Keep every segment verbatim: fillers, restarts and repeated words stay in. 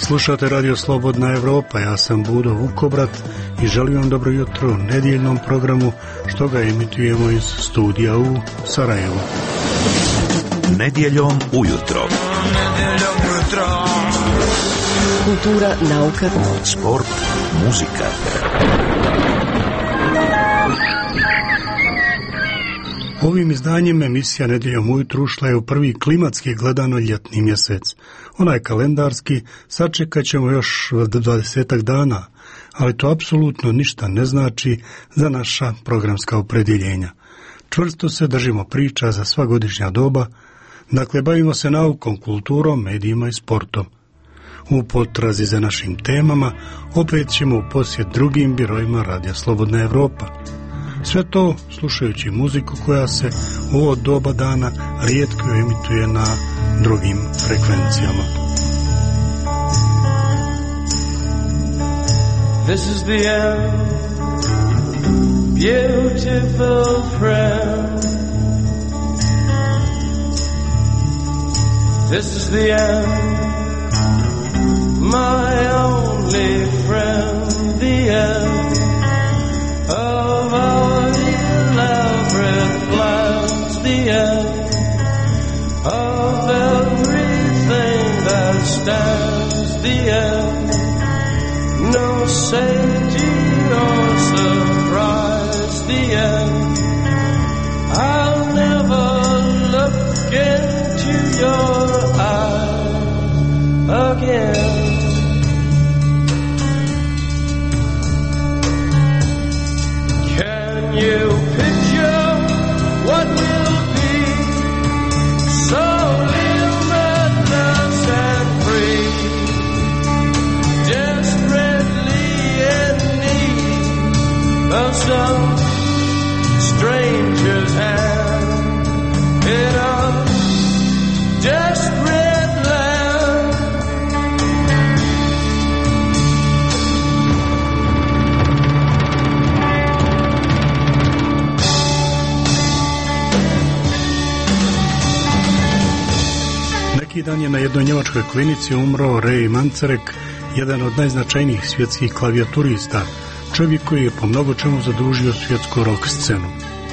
Slušate Radio Slobodna Evropa, ja sam Budo Vukobrat i želim vam dobro jutro u nedjeljnom programu što ga emitujemo iz studija u Sarajevu. Nedjeljom ujutro. Nedjeljom ujutro. Kultura, nauka, sport, muzika. Ovim izdanjem emisija Nedjeljom ujutro ušla je u prvi klimatski gledano ljetni mjesec. Onaj kalendarski sačekat ćemo još dvadesetak dana, ali to apsolutno ništa ne znači za naša programska opredjeljenja. Čvrsto se držimo priča za sva godišnja doba, dakle bavimo se naukom, kulturom, medijima i sportom. U potrazi za našim temama opet ćemo u posjet drugim birojima Radija Slobodna Evropa. Sve to slušajući muziku koja se u ovo doba dana rijetko emituje na drugim frekvencijama. This is the end, beautiful friend. This is the end, my only friend, the end of our elaborate plans, the end of everything that stands, the end, no safety or surprise, the end, I'll never look into your eyes again. You picture what will be so limitless and free, desperately in need of some stranger's hand in a desperate land. Neki dan je na jednoj njemačkoj klinici umro Ray Manzarek, jedan od najznačajnijih svjetskih klavijaturista, čovjek koji je po mnogo čemu zadužio svjetsku rock scenu.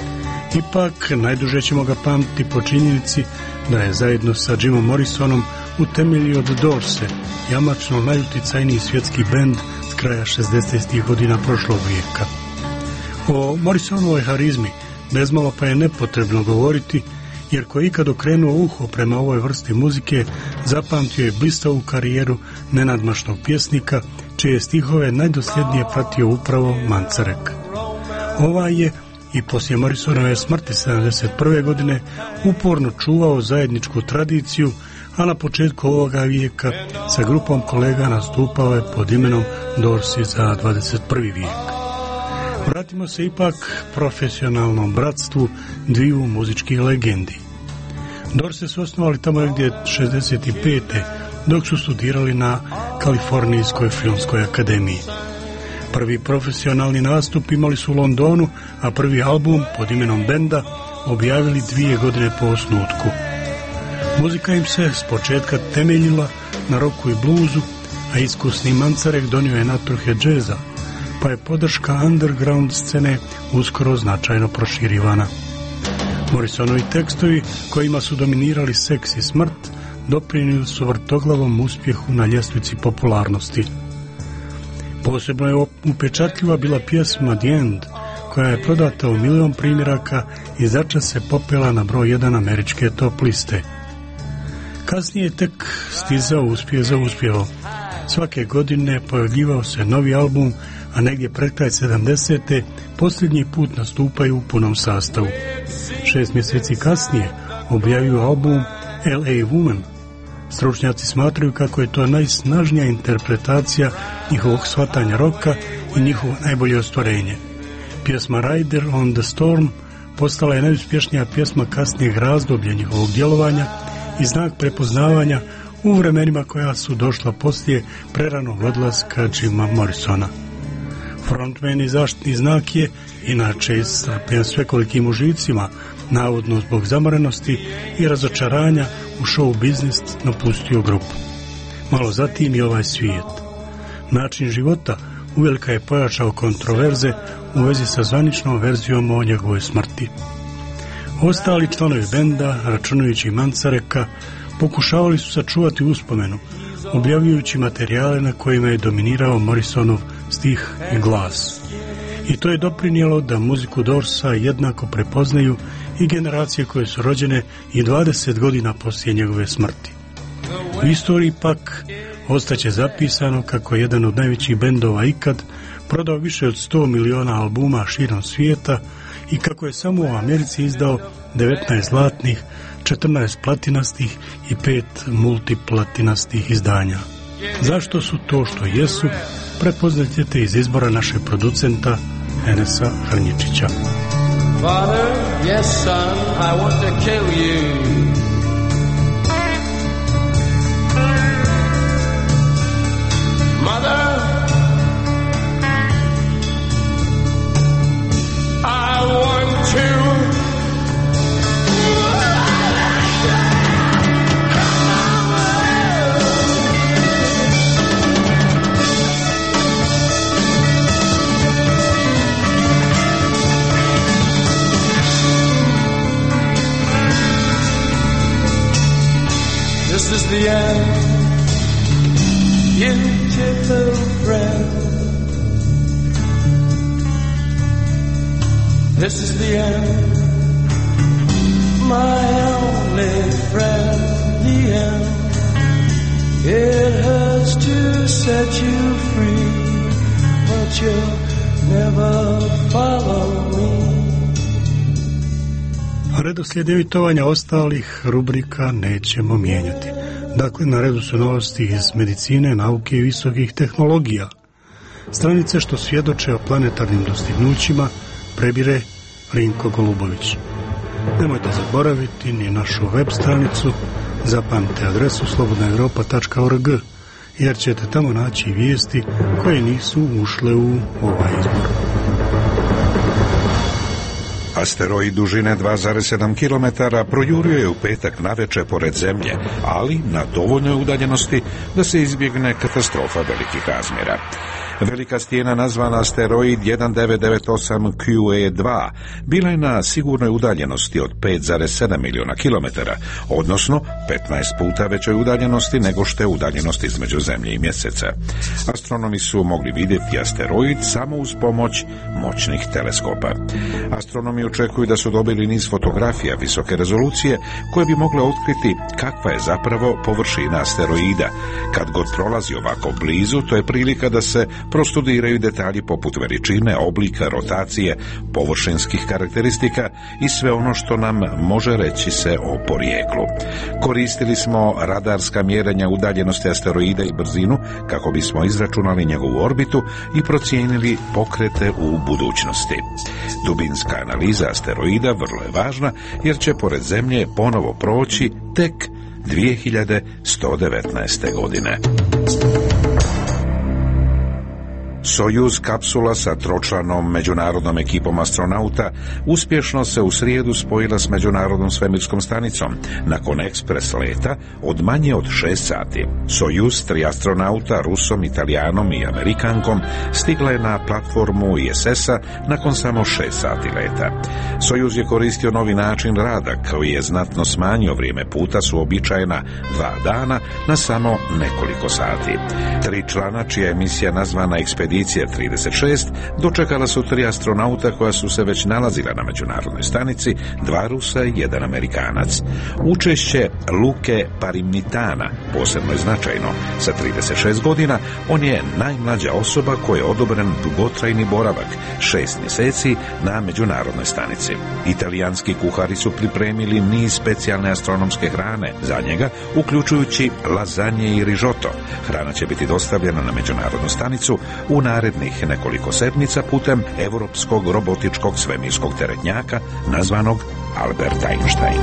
Ipak, najduže ćemo ga pamtiti po činjenici da je zajedno sa Jimom Morrisonom utemeljio The Doorse, jamačno najuticajniji svjetski bend s kraja šezdesetih godina prošlog vijeka. O Morrisonovoj harizmi bezmalo pa je nepotrebno govoriti, jer ko je ikad okrenuo uho prema ovoj vrsti muzike, zapamtio je blistavu karijeru nenadmašnog pjesnika, čije stihove najdosljednije pratio upravo Manzarek. Ovaj je i poslije Morrisonove smrti sedamdeset prve godine uporno čuvao zajedničku tradiciju, a na početku ovoga vijeka sa grupom kolega nastupao je pod imenom Doorsi za dvadeset prvi vijek. Vratimo se ipak profesionalnom bratstvu dviju muzičkih legendi. Doorse su osnovali tamo negdje šezdeset pete dok su studirali na Kalifornijskoj filmskoj akademiji. Prvi profesionalni nastup imali su u Londonu, a prvi album pod imenom benda objavili dvije godine po osnutku. Muzika im se s početka temeljila na rocku i bluzu, a iskusni Manzarek donio je natruhe džeza, pa je podrška underground scene uskoro značajno proširivana. Morrisonovi tekstovi, kojima su dominirali seks i smrt, doprinijeli su vrtoglavom uspjehu na ljestvici popularnosti. Posebno je upečatljiva bila pjesma The End, koja je prodata u milion primjeraka i začas se popela na broj jedan američke top liste. Kasnije tek stizao uspjeh za uspjevom. Svake godine pojavljivao se novi album, a negdje pred kraj sedamdesete posljednji put nastupaju u punom sastavu. Šest mjeseci kasnije objavio album L A Woman. Stručnjaci smatraju kako je to najsnažnija interpretacija njihovog shvatanja roka i njihovo najbolje ostvarenje. Pjesma Rider on the Storm postala je najuspješnija pjesma kasnijeg razdoblja njihovog djelovanja i znak prepoznavanja u vremenima koja su došla poslije preranog odlaska Jima Morrisona. Frontman i zaštitni znak je, inače iscrpljen svekolikim užicima, navodno zbog zamorenosti i razočaranja u show biznis, napustio grupu. Malo zatim i ovaj svijet. Način života uvelika je pojačao kontroverze u vezi sa zvaničnom verzijom o njegovoj smrti. Ostali članovi benda, računajući Manzareka, pokušavali su sačuvati uspomenu, objavljujući materijale na kojima je dominirao Morrisonov stih i glas. I to je doprinijelo da muziku Doorsa jednako prepoznaju i generacije koje su rođene i dvadeset godina poslije njegove smrti. U istoriji pak ostaće zapisano kako je jedan od najvećih bendova ikad prodao više od sto miliona albuma širom svijeta i kako je samo u Americi izdao devetnaest zlatnih, četrnaest platinastih i pet multiplatinastih izdanja. Zašto su to što jesu, prepoznat ćete iz izbora našeg producenta Enesa Hrnjičića. Father, yes son, I want to kill you. Mother, I want to. This is the end, beautiful friend. This is the end, my only friend. The end, it hurts to set you free, but you'll never follow me. Redoslijed emitovanja ostalih rubrika nećemo mijenjati. Dakle, na redu su novosti iz medicine, nauke i visokih tehnologija. Stranice što svjedoče o planetarnim dostignućima prebire Rinko Golubović. Nemojte zaboraviti ni našu web stranicu, zapamtite adresu slobodna europa tačka org, jer ćete tamo naći vijesti koje nisu ušle u ovaj izbor. Asteroid dužine dva zarez sedam kilometara projurio je u petak navečer pored Zemlje, ali na dovoljnoj udaljenosti da se izbjegne katastrofa velikih razmjera. Velika stijena nazvana asteroid jedan devet devet osam Q E dva bila je na sigurnoj udaljenosti od pet zarez sedam milijuna kilometara, odnosno petnaest puta većoj udaljenosti nego što je udaljenost između Zemlje i Mjeseca. Astronomi su mogli vidjeti asteroid samo uz pomoć moćnih teleskopa. Astronomi očekuju da su dobili niz fotografija visoke rezolucije koje bi mogle otkriti kakva je zapravo površina asteroida. Kad god prolazi ovako blizu, to je prilika da se prostudiraju detalji poput veličine, oblika, rotacije, površinskih karakteristika i sve ono što nam može reći se o porijeklu. Koristili smo radarska mjerenja udaljenosti asteroida i brzinu kako bismo izračunali njegovu orbitu i procijenili pokrete u budućnosti. Dubinska analiza asteroida vrlo je važna jer će pored Zemlje ponovo proći tek dvije hiljade sto devetnaeste. godine. Sojuz kapsula sa tročlanom međunarodnom ekipom astronauta uspješno se u srijedu spojila s međunarodnom svemirskom stanicom nakon ekspres leta od manje od šest sati. Sojuz, tri astronauta, Rusom, Italijanom i Amerikankom, stigla je na platformu I S S-a nakon samo šest sati leta. Sojuz je koristio novi način rada koji je znatno smanjio vrijeme puta s uobičajena dva dana na samo nekoliko sati. Tri člana čija je misija nazvana Ekspedicija trideset šest dočekala su tri astronauta koja su se već nalazila na međunarodnoj stanici, dva Rusa i jedan Amerikanac. Učešće Luke Parimitana posebno je značajno. Sa trideset šest godina on je najmlađa osoba koja je odobren dugotrajni boravak, šest mjeseci na međunarodnoj stanici. Italijanski kuhari su pripremili niz specijalne astronomske hrane za njega, uključujući lazanje i rižoto. Hrana će biti dostavljena na međunarodnu stanicu u narednih nekoliko sedmica putem europskog robotičkog svemirskog teretnjaka nazvanog Albert Einstein.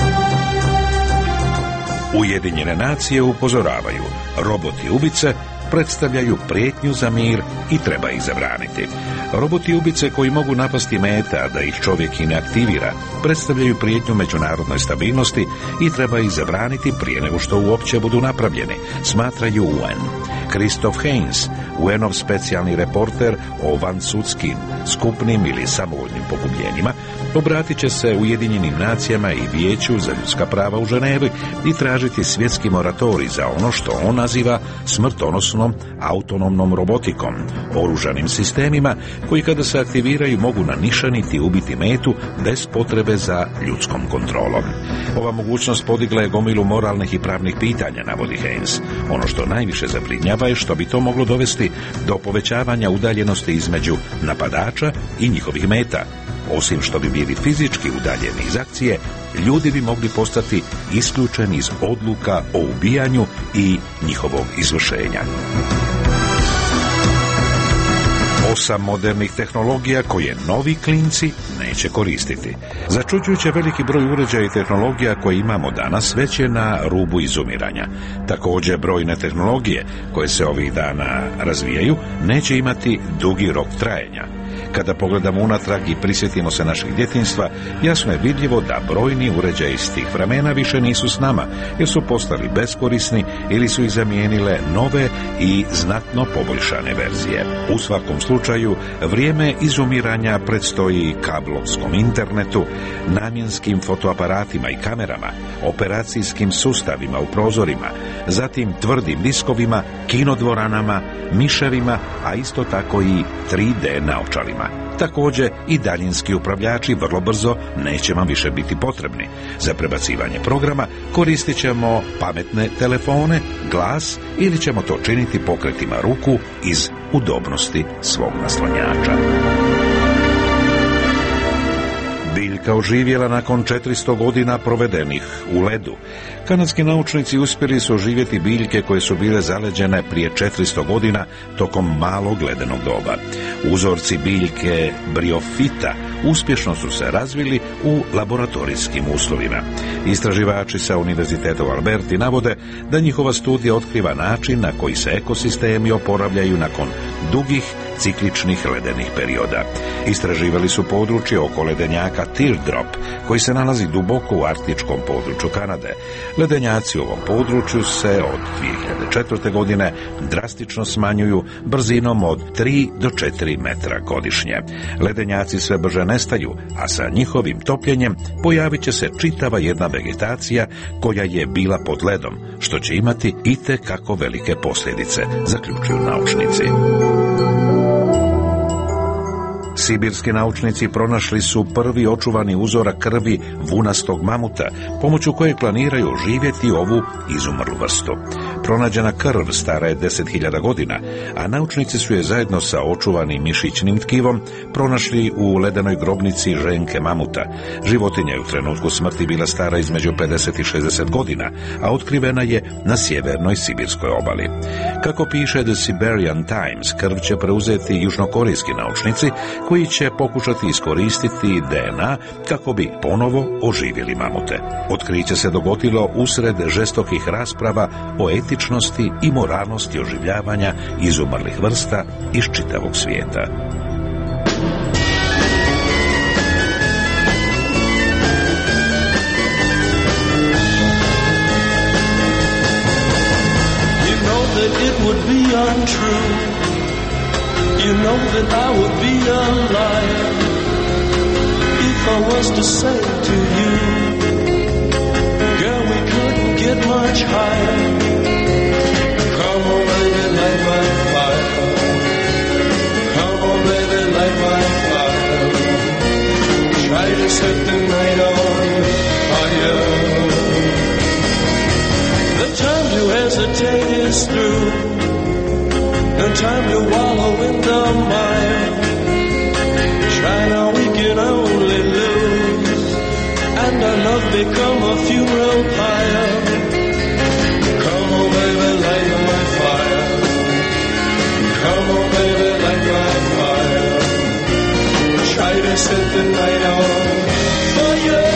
Ujedinjene nacije upozoravaju, roboti ubice predstavljaju prijetnju za mir i treba ih zabraniti. Roboti ubice koji mogu napasti meta, da ih čovjek i ne aktivira, predstavljaju prijetnju međunarodnoj stabilnosti i treba ih zabraniti prije nego što uopće budu napravljeni, smatraju U N. Christoph Heinz, U N-ov specijalni reporter o vansudskim, skupnim ili samovoljnim pogubljenjima, obratit će se Ujedinjenim nacijama i Vijeću za ljudska prava u Ženevi i tražiti svjetski moratorij za ono što on naziva smrtonosnom autonomnom robotikom, oružanim sistemima koji kada se aktiviraju mogu nanišaniti i ubiti metu bez potrebe za ljudskom kontrolom. Ova mogućnost podigla je gomilu moralnih i pravnih pitanja, navodi Heinz. Ono što najviše zabrinjava je što bi to moglo dovesti do povećavanja udaljenosti između napadača i njihovih meta. Osim što bi bili fizički udaljeni iz akcije, ljudi bi mogli postati isključeni iz odluka o ubijanju i njihovog izvršenja. Osam modernih tehnologija koje novi klinci neće koristiti. Začuđujuće veliki broj uređaja i tehnologija koje imamo danas već je na rubu izumiranja. Također brojne tehnologije koje se ovih dana razvijaju neće imati dugi rok trajanja. Kada pogledamo unatrag i prisjetimo se našeg djetinjstva, jasno je vidljivo da brojni uređaji iz tih vremena više nisu s nama, jer su postali beskorisni ili su ih zamijenile nove i znatno poboljšane verzije. U svakom slučaju, vrijeme izumiranja predstoji kablovskom internetu, namjenskim fotoaparatima i kamerama, operacijskim sustavima u prozorima, zatim tvrdim diskovima, kinodvoranama, miševima, a isto tako i tri D naočalima. Također i daljinski upravljači vrlo brzo neće vam više biti potrebni. Za prebacivanje programa koristit ćemo pametne telefone, glas ili ćemo to činiti pokretima ruku iz udobnosti svog naslonjača. Biljka oživjela nakon četiristo godina provedenih u ledu. Kanadski naučnici uspjeli su oživjeti biljke koje su bile zaleđene prije četiristo godina tokom malog ledenog doba. Uzorci biljke briofita uspješno su se razvili u laboratorijskim uslovima. Istraživači sa Univerziteta u Alberti navode da njihova studija otkriva način na koji se ekosistemi oporavljaju nakon dugih cikličnih ledenih perioda. Istraživali su područje oko ledenjaka Teardrop, koji se nalazi duboko u arktičkom području Kanade. Ledenjaci u ovom području se od dvije hiljade četvrte. godine drastično smanjuju brzinom od tri do četiri metra godišnje. Ledenjaci sve brže nestaju, a sa njihovim topljenjem pojavit će se čitava jedna vegetacija koja je bila pod ledom, što će imati itekako velike posljedice, zaključuju naučnici. Sibirski naučnici pronašli su prvi očuvani uzorak krvi vunastog mamuta, pomoću kojeg planiraju oživjeti ovu izumrlu vrstu. Pronađena krv stara je deset hiljada godina, a naučnici su je zajedno sa očuvanim mišićnim tkivom pronašli u ledenoj grobnici ženke mamuta. Životinja je u trenutku smrti bila stara između pedeset i šezdeset godina, a otkrivena je na sjevernoj sibirskoj obali. Kako piše The Siberian Times, krv će preuzeti južnokorejski naučnici koji će pokušati iskoristiti D N A kako bi ponovo oživjeli mamute. Otkriće se dogodilo usred žestokih rasprava o etičnosti i moralnosti oživljavanja izumrlih vrsta iz čitavog svijeta. You know that it would be untrue. You know that I would be a liar if I was to say to you, girl, we couldn't get much higher. Come on, baby, light my fire. Come on, baby, light my fire. Try to set the night on fire. The time to hesitate is through. No time to wallow in the mire. Try now, we can only lose, and our love become a funeral pyre. Come on, baby, light my fire. Come on, baby, light my fire. Try to set the night on fire.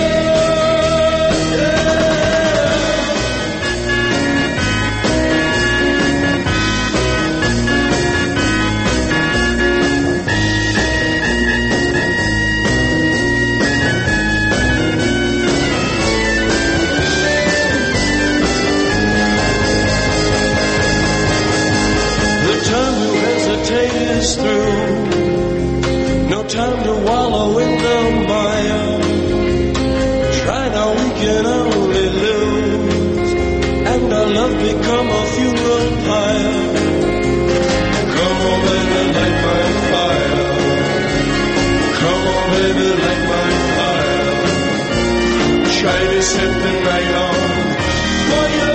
time to wallow in the mire. Try now, we can only lose, and our love become a funeral pyre. Come on, baby, light my fire. Come on, baby, light my fire. Try to set the night on fire.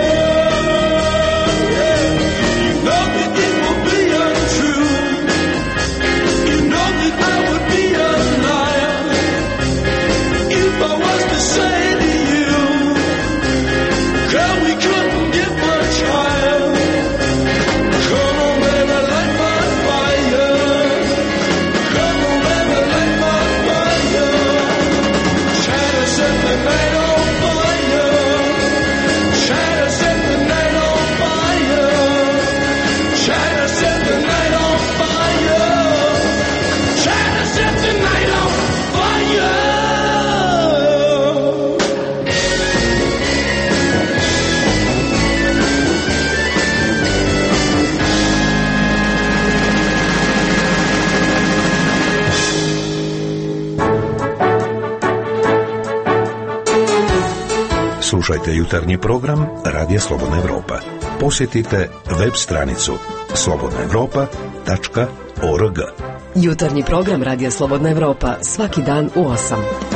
Slušajte jutarnji program Radija Slobodna Evropa. Posjetite web stranicu slobodna evropa tačka org. Jutarnji program Radija Slobodna Evropa svaki dan u osam.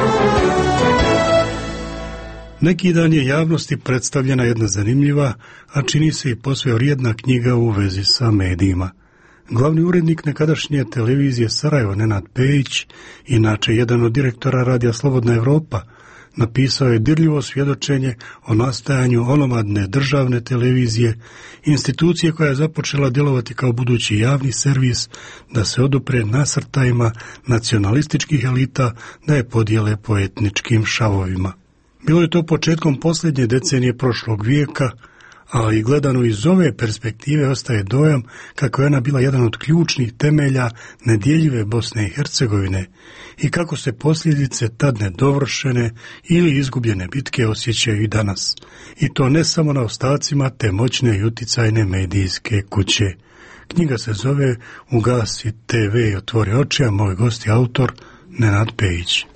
Neki dan je javnosti predstavljena jedna zanimljiva, a čini se i posve vrijedna knjiga u vezi sa medijima. Glavni urednik nekadašnje televizije Sarajevo, Nenad Pejić, inače jedan od direktora Radija Slobodna Evropa, napisao je dirljivo svjedočenje o nastajanju onomadne državne televizije, institucije koja je započela djelovati kao budući javni servis, da se odupre nasrtajima nacionalističkih elita da je podijele po etničkim šavovima. Bilo je to početkom posljednje decenije prošlog vijeka, ali gledano iz ove perspektive ostaje dojam kako je ona bila jedan od ključnih temelja nedjeljive Bosne i Hercegovine i kako se posljedice tad nedovršene ili izgubljene bitke osjećaju i danas. I to ne samo na ostacima te moćne i uticajne medijske kuće. Knjiga se zove Ugasi te ve i otvori oči, a moj gost je autor Nenad Pejić.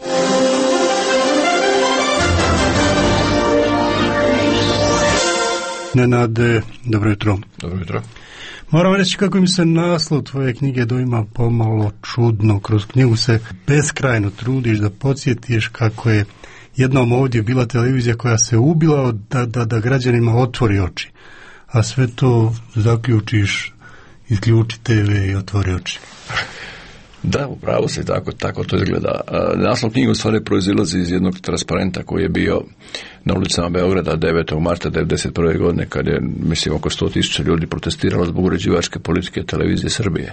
Nenade, dobro jutro. Dobro jutro. Moram reći kako mi se naslov tvoje knjige doima pomalo čudno. Kroz knjigu se beskrajno trudiš da podsjetiš kako je jednom ovdje bila televizija koja se ubila da, da, da građanima otvori oči. A sve to zaključiš, isključi te ve i otvori oči. Da, upravo se, tako, tako to izgleda. Naslov knjige u stvari proizilazi iz jednog transparenta koji je bio na ulicama Beograda devetog marta devedeset prve godine, kad je, mislim, oko sto tisuća ljudi protestiralo zbog uređivačke politike televizije Srbije.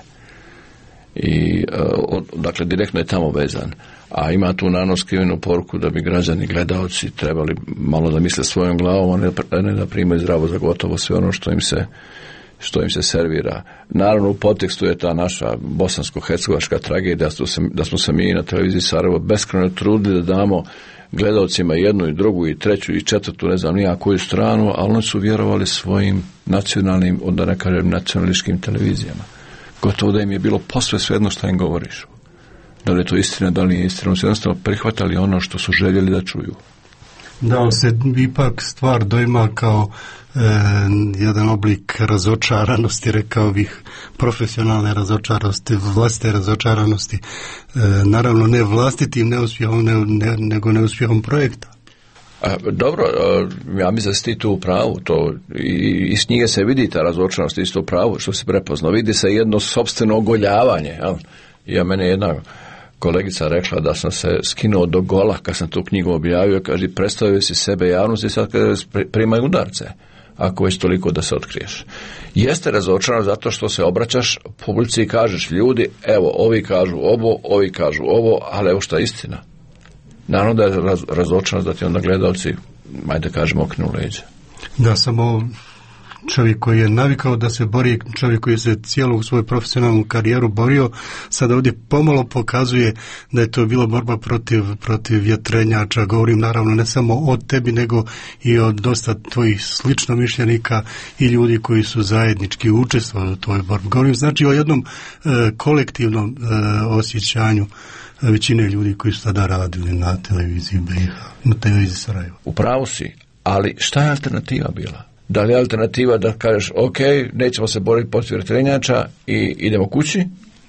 I, dakle, direktno je tamo vezan. A ima tu naravno skrivenu poruku da bi građani, gledaoci trebali malo da misle svojom glavom, a ne da primaju zdravo za gotovo sve ono što im se što im se servira. Naravno, u podtekstu je ta naša bosansko-hercegovačka tragedija, da smo se mi na televiziji Sarajevo beskrajno trudili da damo gledalcima jednu i drugu i treću i četvrtu, ne znam nija koju stranu, ali oni su vjerovali svojim nacionalnim, onda ne kažem nacionalističkim televizijama. Gotovo da im je bilo posve svejedno što im govoriš. Da li je to istina, da li nije istina, oni su jednostavno prihvatali ono što su željeli da čuju. Da, on se ipak stvar dojma kao e, jedan oblik razočaranosti, rekao bih, profesionalne razočaranosti, vlastite razočaranosti, e, naravno ne vlastitim neuspjehom, ne, ne, nego neuspjehom projekta. A, dobro, a, ja mislim da si ti tu u pravu, to, i iz knjige se vidi ta razočaranost, isto u pravu, što se prepoznao, vidi se jedno sopstveno ogoljavanje, jel? Ja, mene jedna kolegica rekla da sam se skinuo do gola kad sam tu knjigu objavio, kaže, predstavio si sebe javnosti, sad kada primaju udarce, ako već toliko da se otkriješ. Jeste razočaran zato što se obraćaš publici i kažeš, ljudi, evo, ovi kažu ovo, ovi kažu ovo, ali evo šta je istina. Naravno da je raz, razočaran da ti onda gledalci, ajde kažemo, oknu leđa. Da, samo čovjek koji je navikao da se bori, čovjek koji se cijelu svoju profesionalnu karijeru borio, sada ovdje pomalo pokazuje da je to bila borba protiv, protiv vjetrenjača. Govorim naravno ne samo o tebi, nego i o dosta tvojih sličnomišljenika i ljudi koji su zajednički učestvovali u tvojoj borbi. Govorim znači o jednom e, kolektivnom e, osjećanju većine ljudi koji su tada radili na televiziji B i H, na televiziji Sarajevo. U pravu si, ali šta je alternativa bila? Da li je alternativa da kažeš, ok, nećemo se boriti protiv vjetrenjača i idemo kući,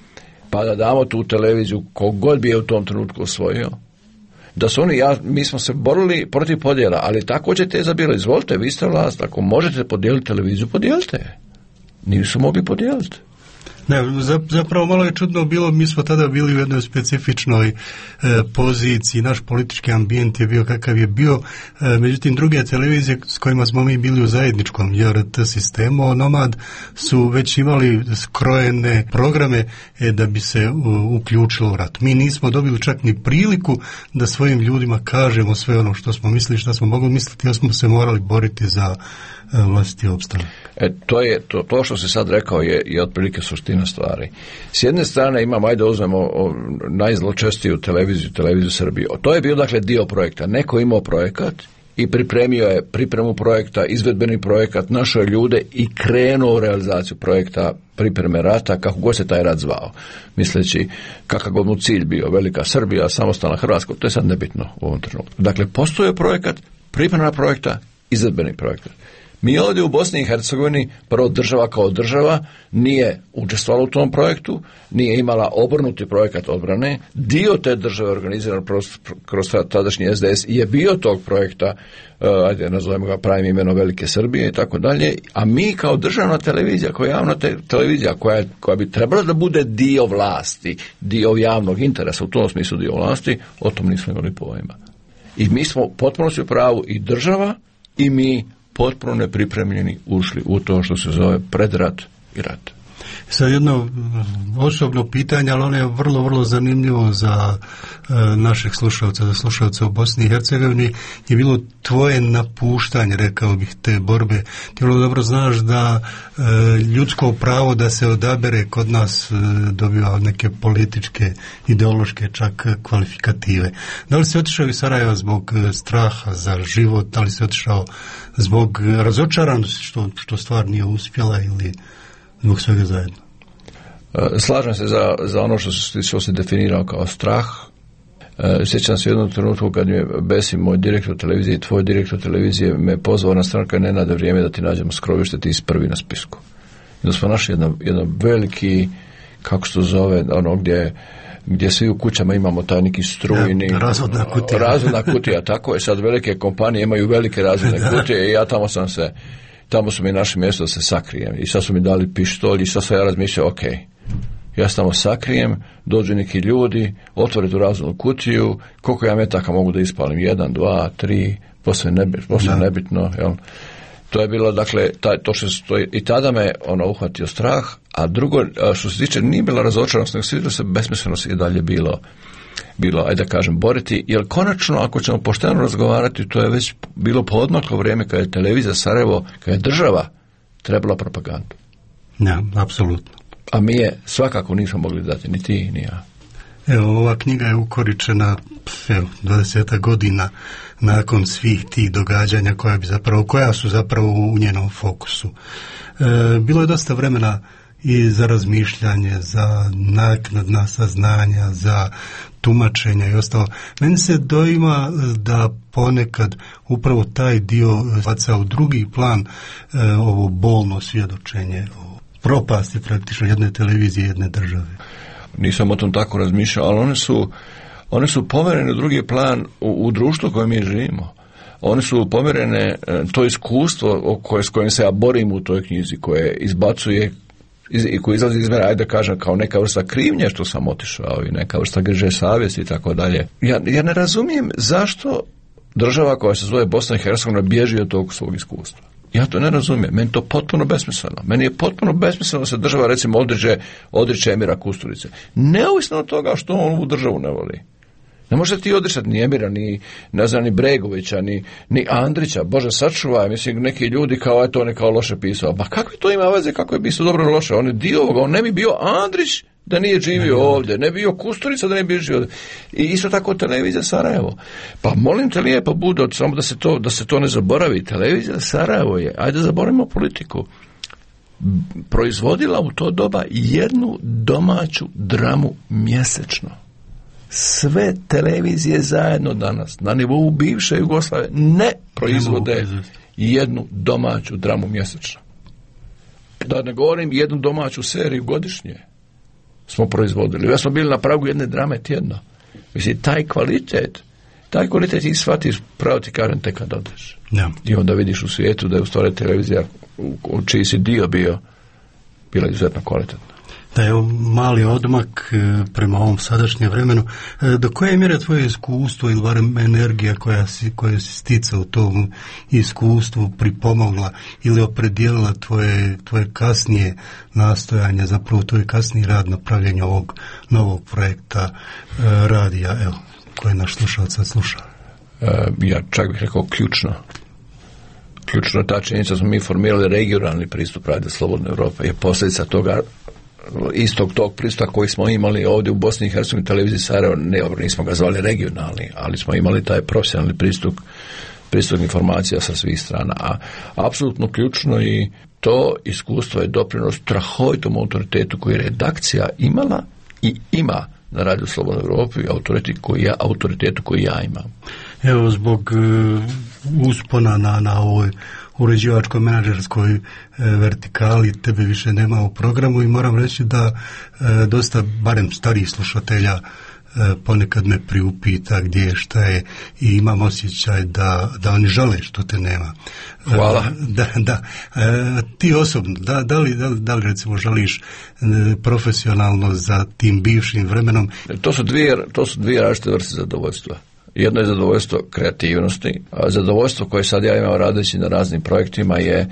pa da damo tu televiziju kogod bi je u tom trenutku osvojio? Da su oni, ja, mi smo se borili protiv podjela, ali tako ćete zabili, izvolite, vi ste vlast, ako možete podijeliti televiziju, podijelite je. Nisu mogli podijeliti. Ne, zapravo malo je čudno bilo, mi smo tada bili u jednoj specifičnoj e, poziciji, naš politički ambijent je bio kakav je bio, e, međutim druge televizije s kojima smo mi bili u zajedničkom J R T sistemu, Nomad, su već imali skrojene programe e, da bi se u, uključilo u rat. Mi nismo dobili čak ni priliku da svojim ljudima kažemo sve ono što smo mislili, što smo mogli misliti, jer smo se morali boriti za e, vlastiti opstanak. E, to je, to, to što si sad rekao je, je otprilike suština stvari. S jedne strane imamo, ajde uzmemo o, najzločestiju televiziju, televiziju Srbije. To je bio dakle dio projekta. Neko imao projekat i pripremio je pripremu projekta, izvedbeni projekat, našao ljude i krenuo u realizaciju projekta pripreme rata, kako god se taj rat zvao. Misleći kakav god mu cilj bio, velika Srbija, samostalna Hrvatska, to je sad nebitno u ovom trenutku. Dakle, postoji projekat, priprema projekta, izvedbeni projekat. Mi ovdje u Bosni i Hercegovini, prvo država kao država, nije učestvovala u tom projektu, nije imala obrnuti projekat odbrane, dio te države organiziran kroz, kroz tadašnji S D S je bio tog projekta, uh, ajde nazovemo ga pravim imenom Velike Srbije i tako dalje, a mi kao državna televizija, kao javna te, televizija koja, koja bi trebala da bude dio vlasti, dio javnog interesa, u tom smislu dio vlasti, o tom nismo imali pojma. I mi smo potpuno u pravu i država i mi potpuno nepripremljeni ušli u to što se zove predrat i rat. Sad jedno osobno pitanje, ali ono je vrlo, vrlo zanimljivo za e, našeg slušalca, za slušalca u Bosni i Hercegovini, je bilo tvoje napuštanje, rekao bih, te borbe. Ti vrlo dobro znaš da e, ljudsko pravo da se odabere kod nas e, dobiva neke političke, ideološke čak kvalifikative. Da li si otišao iz Sarajeva zbog straha za život, da li si otišao zbog razočaranosti što, što stvar nije uspjela ili zbog svega zajedno? Slažem se za, za ono što se, što se definirao kao strah. Sjećam se u jednom trenutku kad mi je Besim, moj direktor televizije i tvoj direktor televizije, me pozvao na stranka ne nade vrijeme da ti nađemo skrovište, ti si prvi na spisku. I da smo našli jedan, jedan veliki, kako se to zove, ono gdje gdje svi u kućama imamo taj neki strujni ja, razvodna kutija. razvodna kutija, tako je, sad velike kompanije imaju velike razvodne kutije i ja tamo sam se tamo su mi našli mjesto da se sakrijem i sad su mi dali pištolj i sad sam ja razmišljao, ok, ja se tamo sakrijem, dođu neki ljudi, otvore tu razvodnu kutiju, koliko ja metaka mogu da ispalim, jedan, dva, tri, posve, nebi, posve nebitno, jel? To je bilo, dakle, taj, to što stoji, i tada me ono uhvatio strah, a drugo, što se tiče, nije bila razočaranost, nego sviđa se besmislenost i dalje bilo, bilo, ajde da kažem, boriti, jer konačno, ako ćemo pošteno razgovarati, to je već bilo poodmaklo vrijeme kada je televizija Sarajevo, kada je država trebala propagandu. Ja, apsolutno. A mi je svakako nismo mogli dati, ni ti, ni ja. Evo, ova knjiga je ukoričena evo, dvadeset godina nakon svih tih događanja koja, bi zapravo, koja su zapravo u njenom fokusu. E, bilo je dosta vremena i za razmišljanje, za naknadna saznanja, za tumačenja i ostalo. Meni se doima da ponekad upravo taj dio baca u drugi plan e, ovo bolno svjedočenje o propasti praktično jedne televizije, jedne države. Nisam o tom tako razmišljao, ali one su, one su pomerene u drugi plan u, u društvu koje mi živimo. One su pomerene, to iskustvo koje, s kojim se ja borim u toj knjizi, koje izbacuje iz, i koji izlazi iz mene, ajde da kažem, kao neka vrsta krivnje što sam otišao i neka vrsta griže savjesti i tako dalje. Ja, ja ne razumijem zašto država koja se zove Bosna i Hercegovina bježi od tog svog iskustva. Ja to ne razumijem, meni to potpuno besmisleno. Meni je potpuno besmisleno da se država, recimo, odriče, odriče Emira Kusturice. Neovisno od toga što on ovu državu ne voli. Ne može ti odričati ni Emira, ni, ne znam, ni Bregovića, ni, ni Andrića. Bože, sačuvaj, mislim, neki ljudi kao, eto, on je kao loše pisao. Ma kakve to ima veze, kako je pisao dobro ili loše? On je dio ovoga, on ne bi bio Andrić da nije živio ne, ovdje, ne bi bio Kusturica da ne bi živio ovdje. I isto tako televizija Sarajevo. Pa molim te lijepo bude, samo da se to, da se to ne zaboravi. Televizija Sarajevo je, ajde zaboravimo politiku, proizvodila u to doba jednu domaću dramu mjesečno. sve televizije zajedno danas na nivou bivše Jugoslavije ne proizvode jednu domaću dramu mjesečno. Da ne govorim jednu domaću seriju godišnje smo proizvodili. Ja smo bili na pragu jedne drame tjedno. Mislim, taj kvalitet taj kvalitet ti shvatiš, pravo ti kažem, tek kad odeš. Ja. I onda vidiš u svijetu da je u stvari televizija u čiji si dio bio bila izuzetno kvalitetna. Da je mali odmak prema ovom sadašnjem vremenu. Do koje mjere tvoje iskustvo ili barem energija koja si, koja si stica u tom iskustvu pripomogla ili opredijelila tvoje, tvoje kasnije nastojanje, zapravo tvoj kasniji rad na pravljenju ovog novog projekta radija, evo, koje naš slušalac sluša? Ja čak bih rekao ključno. Ključno ta činjenica da smo mi formirali regionalni pristup Radija Slobodne Europe je posljedica toga istog tog pristupa koji smo imali ovdje u Bosni i Hercegovini, televiziji Sarajevo, ne, nismo ga zvali regionalni, ali smo imali taj profesionalni pristup, pristup informacija sa svih strana. A apsolutno ključno i to iskustvo je doprinos strahovitom autoritetu koji je redakcija imala i ima na Radiju Slobodne Europe i autoritetu koji ja, autoritetu koji ja imam. Evo, zbog uh, uspona na, na ovoj uređivačko-menadžerskoj e, vertikali tebe više nema u programu i moram reći da e, dosta, barem starih slušatelja, e, ponekad me priupita gdje je, šta je i imam osjećaj da, da oni žale što te nema. Hvala. E, da, da. E, ti osobno, da, da, li, da, li, da li recimo žališ e, profesionalno za tim bivšim vremenom? To su dvije, to su dvije različite vrste zadovoljstva. Jedno je zadovoljstvo kreativnosti, a zadovoljstvo koje sad ja imam radeći na raznim projektima je,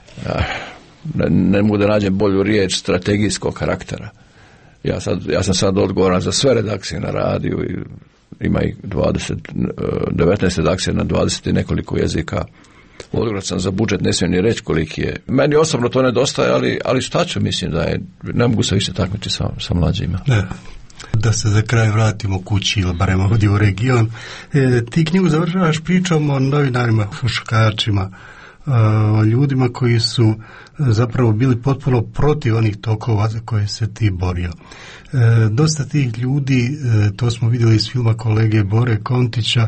ne, ne mogu da nađem bolju riječ, strategijskog karaktera. Ja, sad, ja sam sad odgovoran za sve redakcije na radiju, i ima ih dvadeset, devetnaest redakcija na dvadeset i nekoliko jezika. Odgovoran sam za budžet, ne smijem ni reći koliki je. Meni osobno to nedostaje, ali, ali šta ću, mislim da je, ne mogu se više taknuti sa, sa mlađima. Ne. Da se za kraj vratimo kući ili barem ovdje u region. E, ti knjigu završavaš pričom o novinarima, huškačima, o ljudima koji su zapravo bili potpuno protiv onih tokova za koje se ti borio. E, dosta tih ljudi, e, to smo vidjeli iz filma kolege Bore Kontića,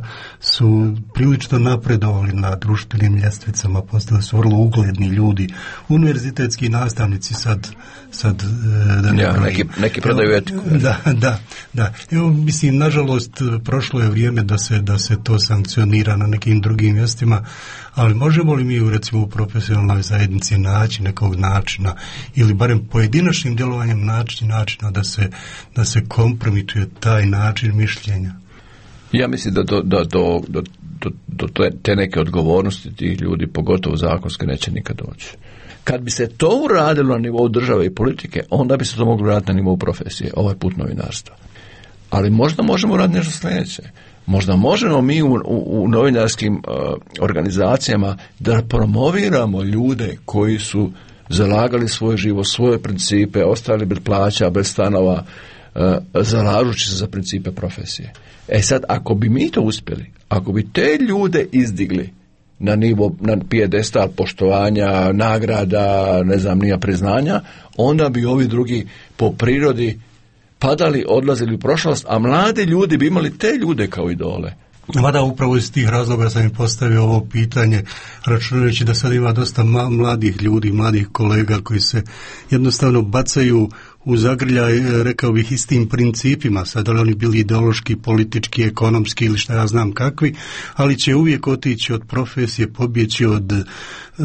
su prilično napredovali na društvenim ljestvicama, postali su vrlo ugledni ljudi, univerzitetski nastavnici sad, sad e, da ne ja, neki, neki predaju etiku. Da, da, da. Evo, mislim, nažalost, prošlo je vrijeme da se, da se to sankcionira na nekim drugim mjestima, ali možemo li mi, recimo, u profesionalnoj zajednici naći nekog načina, ili barem pojedinačnim djelovanjem naći načina da se, da se kompromituje taj način mišljenja? Ja mislim da do, da do, do, do, do te neke odgovornosti tih ljudi, pogotovo zakonske, neće nikad doći. Kad bi se to uradilo na nivou države i politike, onda bi se to moglo raditi na nivou profesije, ovaj put novinarstva. Ali možda možemo raditi nešto sljedeće. Možda možemo mi u, u, u novinarskim uh, organizacijama da promoviramo ljude koji su zalagali svoj život, svoje principe, ostali bez plaća, bez stanova, uh, zalažući se za principe profesije. E sad, ako bi mi to uspjeli, ako bi te ljude izdigli na nivo, na pijedestal poštovanja, nagrada, ne znam, nija priznanja, onda bi ovi drugi po prirodi padali, odlazili u prošlost, a mladi ljudi bi imali te ljude kao idole. Mada upravo iz tih razloga sam im postavio ovo pitanje, računajući da sad ima dosta mladih ljudi, mladih kolega koji se jednostavno bacaju u zagrljaj, rekao bih, istim principima, sad da li oni bili ideološki, politički, ekonomski ili šta ja znam kakvi, ali će uvijek otići od profesije, pobjeći od e,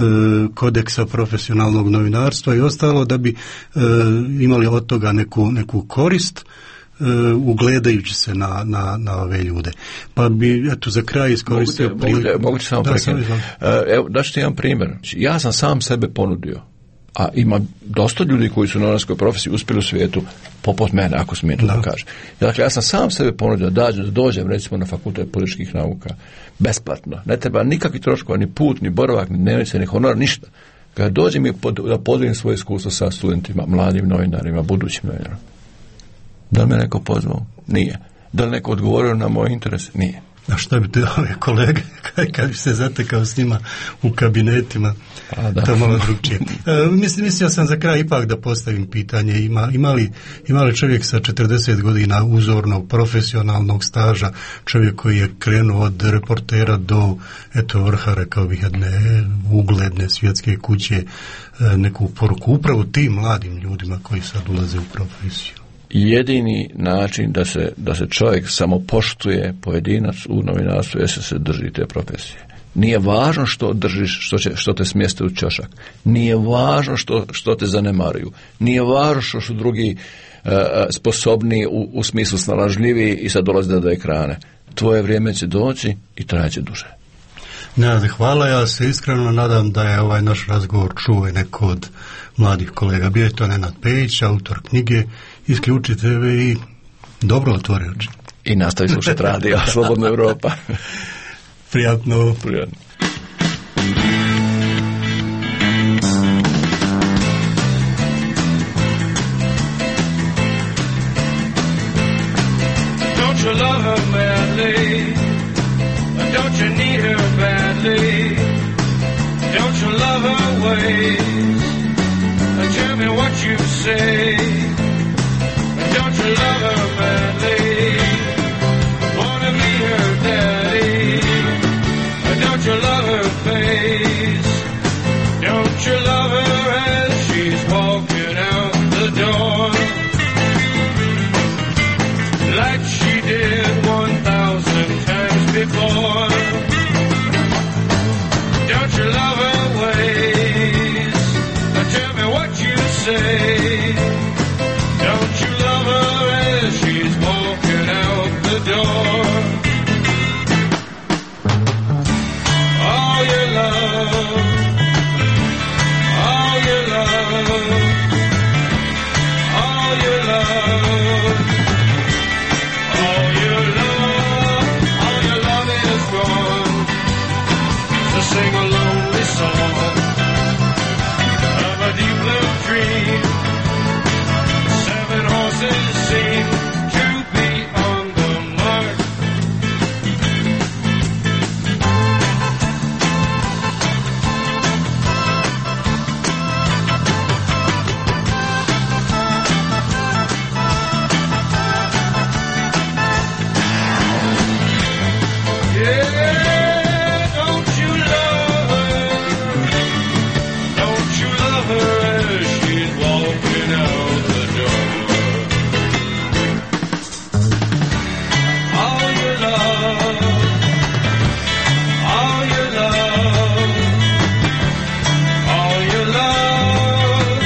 kodeksa profesionalnog novinarstva i ostalo da bi e, imali od toga neku, neku korist, Uh, ugledajući se na, na, na ove ljude. Pa bi, eto, za kraj iskoristio priliku. Moguće, moguće samo da, prekinuti. Uh, evo, daću ti jedan primjer. Ja sam sam sebe ponudio, a ima dosta ljudi koji su na novinarskoj profesiji uspjeli u svijetu, poput mene, ako smijem to da kažem. Dakle, ja sam sam sebe ponudio da dođem, da dođem, recimo, na fakultet političkih nauka, besplatno. Ne treba nikakvi troškova, ni put, ni boravak, ni dnevnice, ni honor, ništa. Kada dođem i pod, da podijelim svoje iskustvo sa studentima, mladim novinarima, budućim novinarima. Da li me neko pozvao? Nije. Da li neko odgovorio na moj interes? Nije. A šta bi te ove kolege, kad bi se zatekao s njima u kabinetima, A, da. to je malo drugčije. E, mislim, mislio sam za kraj ipak da postavim pitanje, ima, ima, li, ima li čovjek sa četrdeset godina uzornog, profesionalnog staža, čovjek koji je krenuo od reportera do, eto, vrha, rekao bih, jedne ugledne svjetske kuće, neku poruku upravo tim mladim ljudima koji sad ulaze u profesiju? Jedini način da se, da se čovjek samo poštuje pojedinac u novinarstvu je se se drži te profesije. Nije važno što držiš, što, će, što te smjeste u ćošak. Nije važno što, što te zanemaruju. Nije važno što su drugi uh, sposobni u, u smislu snalažljiviji i sad dolaze do ekrane. Tvoje vrijeme će doći i trajaće duže. Ne, hvala, ja se iskreno nadam da je ovaj naš razgovor čuo neko od mladih kolega. Bio je to Nenad Pejić, autor knjige Isključi te ve i dobro otvori oči. I nastavi slušati radio Slobodna Europa. Prijatno. Prijatno. Don't you love her madly? Don't you need her badly? Don't you love her ways? Tell me what you say. Don't you love her madly? Wanna be her daddy? Don't you love her face? Don't you love her as she's walking out the door? Like she did one thousand times before. Don't you love her ways? Tell me what you say. Don't you love her as she's walking out the door? All your love, all your love, all your love, all your love, all your love is gone. So sing a lonely song of a deep blue dream. Seven horses seem to be on the mark. Yeah, don't you love her? Don't you love her as she's walking out the door? All your love, all your love, all your love.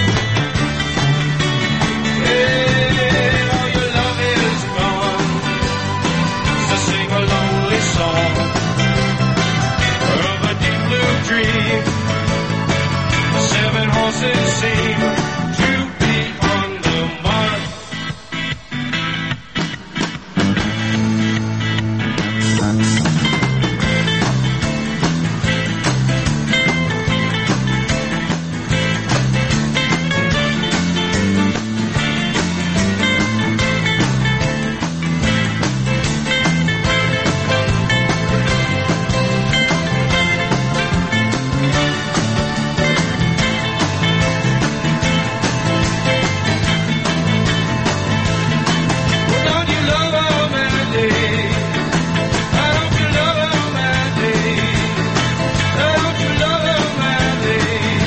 Yeah, all your love is gone. So sing a lonely song of a deep blue dream. Seven horses seem to be on the mark. Don't you love her madly? Don't you love her madly? Don't you love her madly?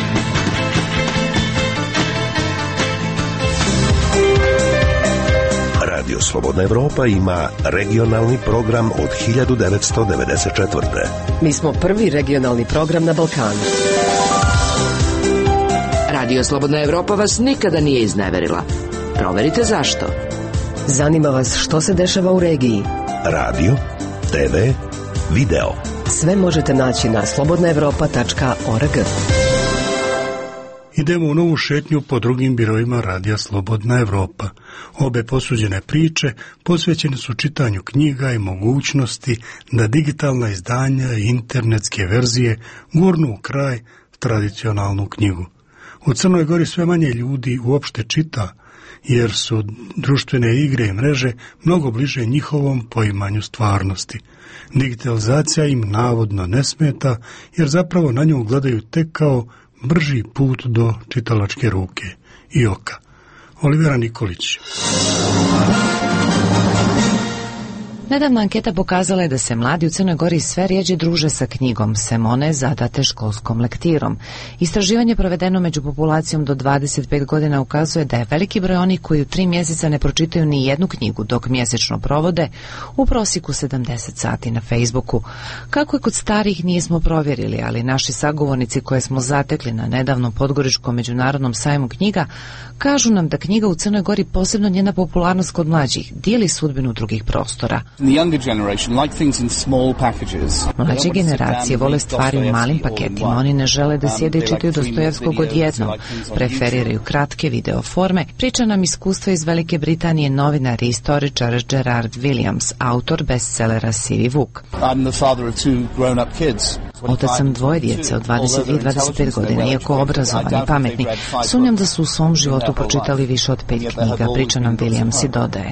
Radio Slobodna Evropa ima regionalni program od hiljadu devetsto devedeset četvrte. Mi smo prvi regionalni program na Balkanu. Radio Slobodna Evropa vas nikada nije izneverila. Proverite zašto. Zanima vas što se dešava u regiji. Radio, te ve, video. Sve možete naći na slobodna evropa tačka org. Idemo u novu šetnju po drugim biroima Radija Slobodna Evropa. Obe posuđene priče posvećene su čitanju knjiga i mogućnosti da digitalna izdanja i internetske verzije gurnu u kraj tradicionalnu knjigu. U Crnoj Gori sve manje ljudi uopšte čita, jer su društvene igre i mreže mnogo bliže njihovom poimanju stvarnosti. Digitalizacija im navodno ne smeta, jer zapravo na nju gledaju tek kao brži put do čitalačke ruke i oka. Olivera Nikolić. Nedavna anketa pokazala je da se mladi u Crnoj Gori sve rijeđe druže sa knjigom, sem one zadate školskom lektirom. Istraživanje provedeno među populacijom do dvadeset pet godina ukazuje da je veliki broj onih koji u tri mjeseca ne pročitaju ni jednu knjigu, dok mjesečno provode u prosjeku sedamdeset sati na Facebooku. Kako je kod starih nismo provjerili, ali naši sagovornici koje smo zatekli na nedavnom Podgoričkom međunarodnom sajmu knjiga kažu nam da knjiga u Crnoj Gori, posebno njena popularnost kod mlađih, dijeli sudbinu drugih prostora. Mlađe generacije vole stvari u malim paketima, oni ne žele da sjede i čitaju Dostojevskog odjednom, preferiraju kratke video forme, priča nam iskustva iz Velike Britanije novinar i istoričar Gerard Williams, autor bestsellera Sivi Vuk. Otac sam dvoje djece od dvadeset dvije i dvadeset pet godina, iako obrazovani i pametni, sumnjam da su u svom životu pročitali više od pet knjiga, priča nam Williams i dodaje.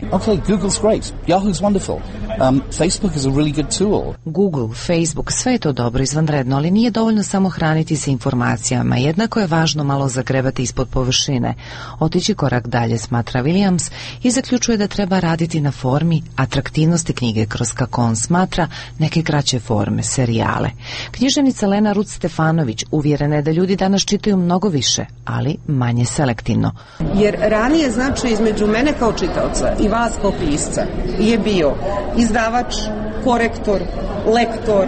Um, Facebook is a really good tool. Google, Facebook, sve je to dobro, izvanredno, ali nije dovoljno samo hraniti se informacijama. Jednako je važno malo zagrebati ispod površine. Otići korak dalje, smatra Williams, i zaključuje da treba raditi na formi atraktivnosti knjige, kroz, kako on smatra, neke kraće forme, serijale. Književnica Lena Ruc Stefanović uvjerena je da ljudi danas čitaju mnogo više, ali manje selektivno. Jer ranije značaj između mene kao čitaoca i vas kao pisca je bio izdavač, korektor, lektor.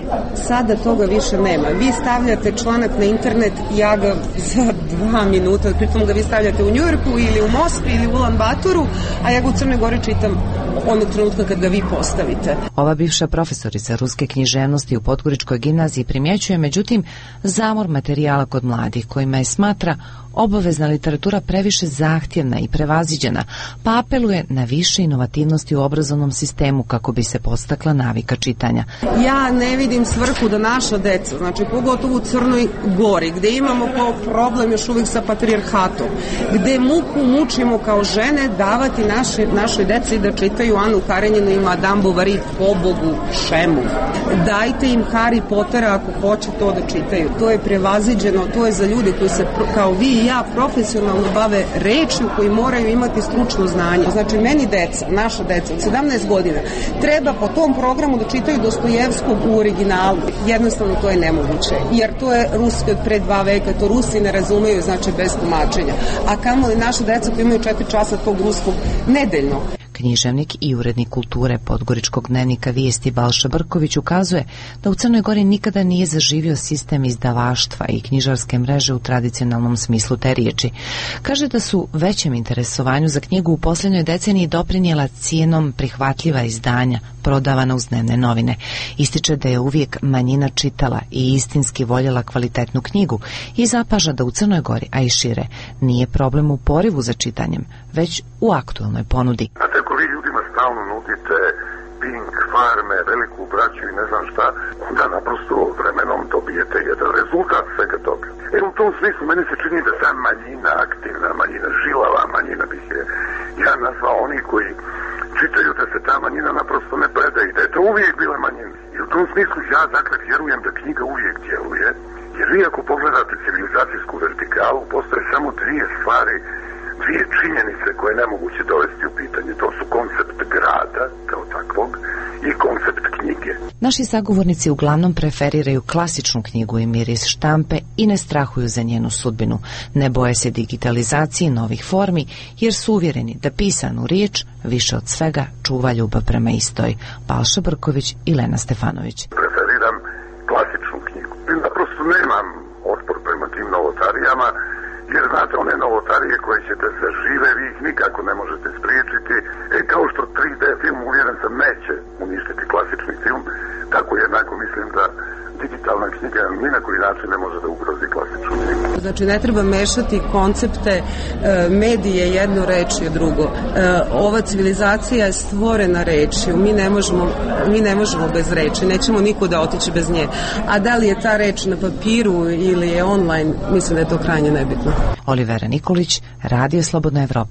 Sada toga više nema. Vi stavljate članak na internet, ja ga za dva minuta, pritom ga vi stavljate u Njujorku ili u Moskvi ili u Ulan Batoru, a ja ga u Crnoj Gori čitam onog trenutka kad ga vi postavite. Ova bivša profesorica ruske književnosti u Podgoričkoj gimnaziji primjećuje međutim zamor materijala kod mladih, kojima je smatra obavezna literatura previše zahtjevna i prevaziđena, pa apeluje na više inovativnosti u obrazovnom sistemu kako bi se podstakla navika čitanja. Ja ne vidim svrhu da naša deca, znači pogotovo u Crnoj Gori, gde imamo kao problem još uvijek sa patrijarhatom, gde muku mučimo kao žene, davati naše, našoj deci da čitaju Anu Karenjinu i Madame Bovary, pobogu, šemu. Dajte im Harry Pottera ako hoće to da čitaju. To je prevaziđeno, to je za ljude koji se kao vi i ja profesionalno bave rečju, koji moraju imati stručno znanje. Znači meni deca, naša deca od sedamnaest godina treba po tom programu da čitaju Dostojevskog u originalu. Jednostavno to je nemoguće, jer to je ruski od pre dva veka, to Rusi ne razumeju, znači bez tumačenja. A kamoli naša deca koji imaju četiri časa tog ruskog nedeljno. Književnik i urednik kulture Podgoričkog dnevnika Vijesti Balša Brković ukazuje da u Crnoj Gori nikada nije zaživio sistem izdavaštva i knjižarske mreže u tradicionalnom smislu te riječi. Kaže da su većem interesovanju za knjigu u posljednjoj deceniji doprinijela cijenom prihvatljiva izdanja prodavana uz dnevne novine. Ističe da je uvijek manjina čitala i istinski voljela kvalitetnu knjigu i zapaža da u Crnoj Gori, a i šire, nije problem u porivu za čitanjem, već u aktualnoj ponudi. Ako vi ljudima stalno nudite Pink, Farme, Veliku braću i ne znam šta, onda naprosto vremenom dobijete jedan rezultat svega toga. E u tom smislu meni se čini da ta manjina, aktivna manjina, žilava manjina bih je ja nazvao, oni koji čitaju da se ta manjina naprosto ne predaje, da je to uvijek bila manjina. I u tom smislu ja dakle vjerujem da knjiga uvijek djeluje, jer vi ako pogledate civilizacijsku vertikalu, postoje samo dvije stvari, dvije činjenice koje je nemoguće dovesti u pitanje. To su koncept grada kao takvog i koncept knjige. Naši sagovornici uglavnom preferiraju klasičnu knjigu i miris štampe i ne strahuju za njenu sudbinu. Ne boje se digitalizacije novih formi jer su uvjereni da pisanu riječ više od svega čuva ljubav prema istoj. Balša Brković i Lena Stefanović. Preferiram klasičnu knjigu. Naprosto nemam otpor prema tim novotarijama, jer znate, one novotarije koje ćete zažive, vi ih nikako ne možete spriječiti. E, kao što tri D film, uvjeren sam, neće uništiti klasični film, tako jednako mislim da digitalna knjiga ni na koji način ne može da ugrozi klasičnu knjigu. Znači, ne treba mešati koncepte e, medije jedno reči i drugo. E, ova civilizacija je stvorena rečju, mi ne možemo, mi ne možemo bez reči, nećemo nikuda otići bez nje. A da li je ta reč na papiru ili je online, mislim da je to krajnje nebitno. Olivera Nikolić, Radio Slobodna Evropa,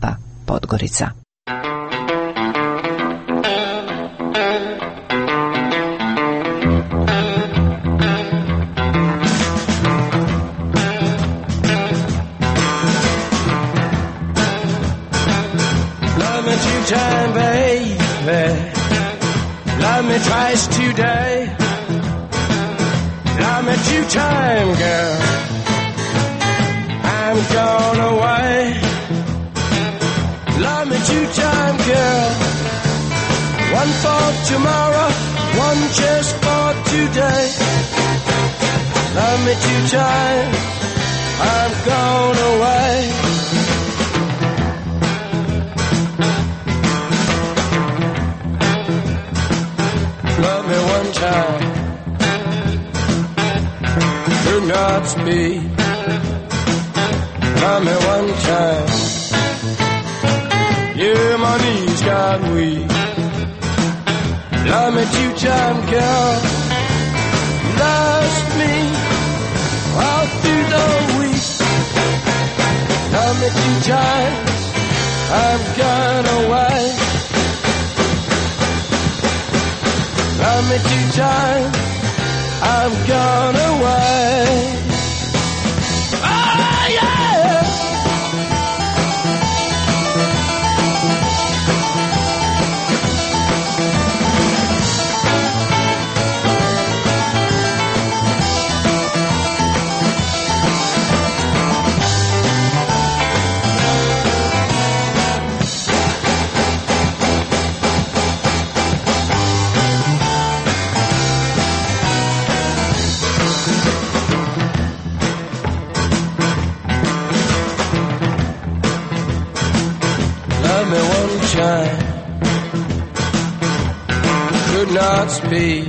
Podgorica. Time, baby, love me twice today. Love me two time, girl. I'm gone away. Love me two time, girl. One for tomorrow, one just for today. Love me two time, I'm gone away. Love me one time, do not speak. Love me one time, yeah, my knees got weak. Love me two time, girl. Lost me all through the week. Love me two times, I'm gone away. Love me two times, I'm gone away. Oh yeah. Love me one time, could not speak.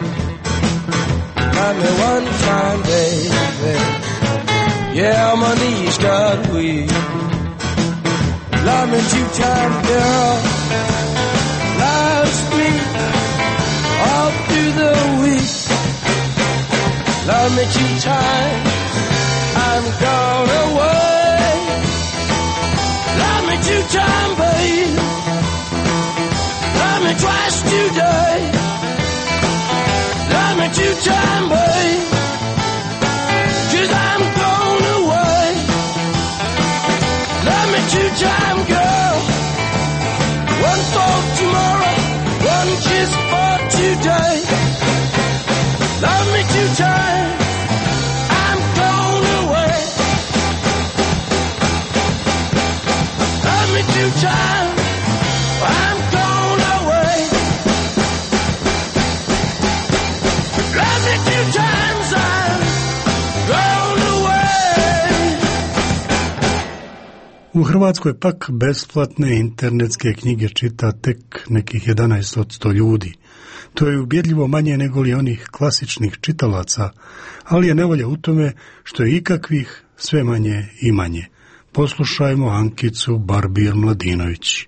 Love me one time, baby. Yeah, my knees got weak. Love me two times, girl. Lost me all through the week. Love me two times, I'm gone away. Love me two time, babe. Love me twice today. Love me two time, babe. 'Cause I'm gone away. Love me two time, girl. One for tomorrow, one just for today. Love me two time, I'm gone away. Love me two time, I'm gone away. Love me two times, I'm gone away. U Hrvatskoj pak besplatne internetske knjige čita tek nekih jedanaest posto ljudi. To je ubjedljivo manje nego li onih klasičnih čitalaca, ali je nevolja u tome što je ikakvih sve manje i manje. Poslušajmo Ankicu Barbir-Mladinović.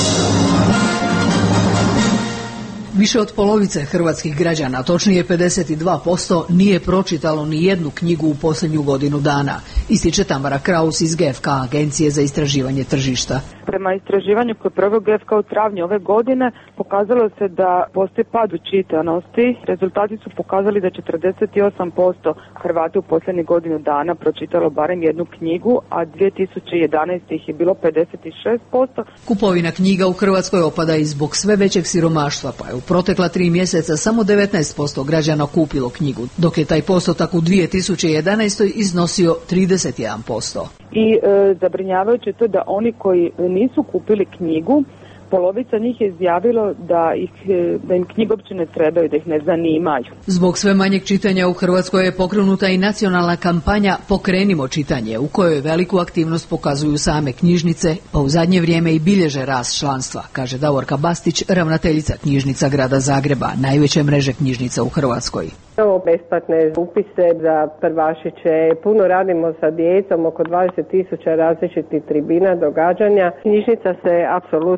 Više od polovice hrvatskih građana, točnije pedeset dva posto, nije pročitalo ni jednu knjigu u posljednju godinu dana, ističe Tamara Kraus iz G F K, Agencije za istraživanje tržišta. Prema istraživanju koje je proveo G F K u travnju ove godine, pokazalo se da postoji pad u čitanosti. Rezultati su pokazali da četrdeset osam posto Hrvata u posljednjih godinu dana pročitalo barem jednu knjigu, a dvije tisuće jedanaeste ih je bilo pedeset šest posto. Kupovina knjiga u Hrvatskoj opada i zbog sve većeg siromaštva, pa je u protekla tri mjeseca samo devetnaest posto građana kupilo knjigu, dok je taj postotak u dvije tisuće jedanaestoj iznosio trideset jedan posto. I e, zabrinjavajuće to da oni koji nisu kupili knjigu, polovica njih je izjavilo da, ih, da im knjige uopće ne trebaju, da ih ne zanimaju. Zbog sve manjeg čitanja u Hrvatskoj je pokrenuta i nacionalna kampanja Pokrenimo čitanje, u kojoj veliku aktivnost pokazuju same knjižnice, pa u zadnje vrijeme i bilježe rast članstva, kaže Davorka Bastić, ravnateljica knjižnica grada Zagreba, najveće mreže knjižnica u Hrvatskoj. Imamo besplatne upise za prvašiće, puno radimo sa djecom, oko dvadeset tisuća različitih tribina, događanja. Knjižnica se apsolutno mijenja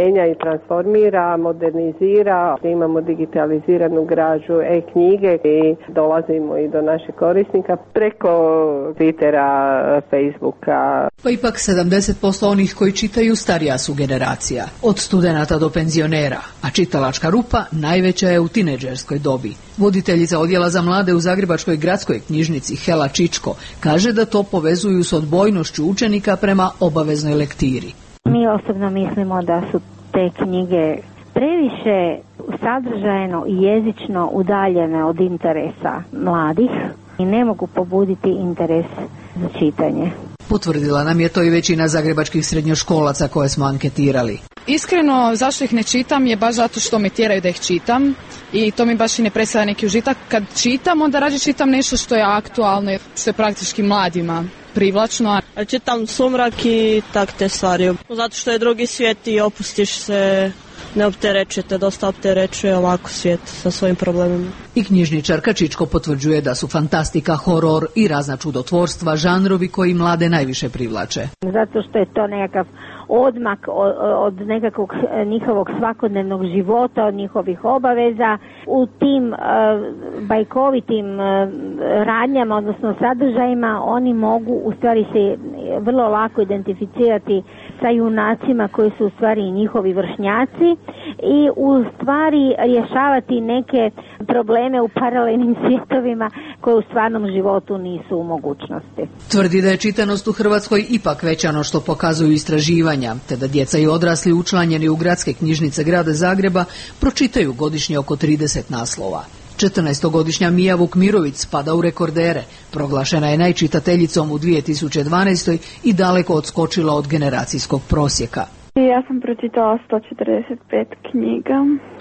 mijenja i transformira, modernizira. Imamo digitaliziranu građu e-knjige i dolazimo i do naših korisnika preko Twittera, Facebooka. Pa ipak sedamdeset posto onih koji čitaju starija su generacija, od studenata do penzionera, a čitalačka rupa najveća je u tinejdžerskoj dobi. Voditeljica odjela za mlade u Zagrebačkoj gradskoj knjižnici Hela Čičko kaže da to povezuju s odbojnošću učenika prema obaveznoj lektiri. Mi osobno mislimo da su te knjige previše sadržajno i jezično udaljene od interesa mladih i ne mogu pobuditi interes za čitanje. Potvrdila nam je to i većina zagrebačkih srednjoškolaca koje smo anketirali. Iskreno, zašto ih ne čitam je baš zato što me tjeraju da ih čitam i to mi baš i ne predstavlja neki užitak. Kad čitam, onda rađe čitam nešto što je aktualno, što je praktički mladima privlačno. Čitam Sumrak i tak te stvari, zato što je drugi svijet i opustiš se, ne opterećujete, dosta opterećuje ovako svijet sa svojim problemima. I knjižničarka Čičko potvrđuje da su fantastika, horor i razna čudotvorstva žanrovi koji mlade najviše privlače. Zato što je to nekakav odmak od nekakvog njihovog svakodnevnog života, od njihovih obaveza. U tim uh, bajkovitim uh, radnjama, odnosno sadržajima, oni mogu u stvari se vrlo lako identificirati sa junacima koji su u stvari njihovi vršnjaci i u stvari rješavati neke probleme u paralelnim svjetovima koje u stvarnom životu nisu u mogućnosti. Tvrdi da je čitanost u Hrvatskoj ipak veća no što pokazuju istraživanja, te da djeca i odrasli učlanjeni u gradske knjižnice grada Zagreba pročitaju godišnje oko trideset naslova. četrnaestogodišnja Mija Vukmirović spada u rekordere, proglašena je najčitateljicom u dvije tisuće dvanaestoj i daleko odskočila od generacijskog prosjeka. Ja sam pročitala sto četrdeset pet knjiga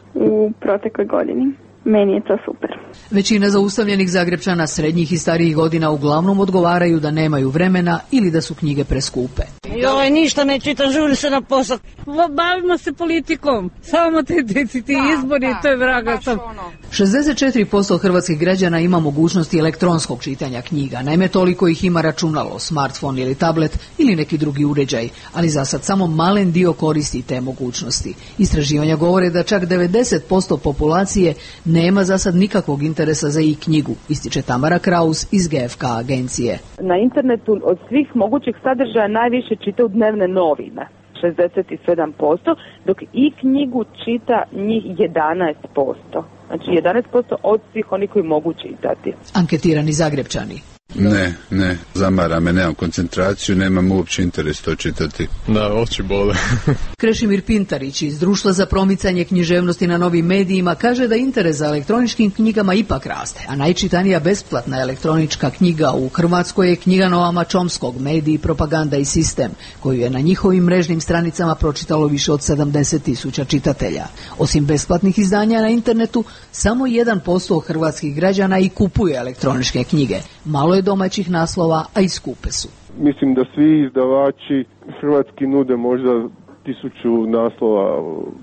u protekloj godini. Meni je to super. Većina zaustavljenih Zagrepčana srednjih i starijih godina uglavnom odgovaraju da nemaju vremena ili da su knjige preskupe. Joj, ništa ne čitam, žuri se na posao. Bavimo se politikom. Samo te, te, te, te izbori, to je vraga sam. šezdeset četiri posto hrvatskih građana ima mogućnosti elektronskog čitanja knjiga. Naime, toliko ih ima računalo, smartfon ili tablet ili neki drugi uređaj, ali za sad samo malen dio koristi te mogućnosti. Istraživanja govore da čak devedeset posto populacije nema za sad nikakvog interesa za i-knjigu, ističe Tamara Kraus iz G F K agencije. Na internetu od svih mogućih sadržaja najviše čitaju dnevne novine, šezdeset sedam posto, dok i-knjigu čita njih jedanaest posto. Znači jedanaest posto od svih onih koji mogu čitati. Anketirani Zagrepčani. Ne, ne, zamara me, nemam koncentraciju, nemam uopće interes to čitati. Da, oči bole. Krešimir Pintarić iz Društva za promicanje književnosti na novim medijima kaže da interes za elektroničkim knjigama ipak raste, a najčitanija besplatna elektronička knjiga u Hrvatskoj je knjiga Noama Čomskog, Mediji, propaganda i sistem, koju je na njihovim mrežnim stranicama pročitalo više od sedamdeset tisuća čitatelja. Osim besplatnih izdanja na internetu, samo jedan posto hrvatskih građana i kupuje elektroničke knjige. Malo je domaćih naslova, a i skupe su. Mislim da svi izdavači hrvatski nude možda tisuću naslova